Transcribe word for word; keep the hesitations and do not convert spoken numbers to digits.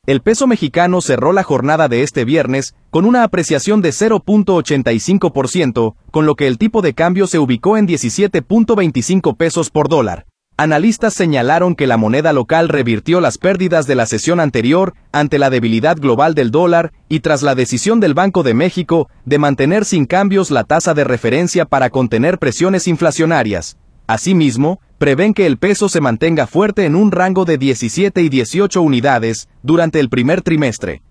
El peso mexicano cerró la jornada de este viernes con una apreciación de cero punto ochenta y cinco por ciento, con lo que el tipo de cambio se ubicó en diecisiete punto veinticinco pesos por dólar. Analistas señalaron que la moneda local revirtió las pérdidas de la sesión anterior ante la debilidad global del dólar y tras la decisión del Banco de México de mantener sin cambios la tasa de referencia para contener presiones inflacionarias. Asimismo, prevén que el peso se mantenga fuerte en un rango de diecisiete y dieciocho unidades durante el primer trimestre.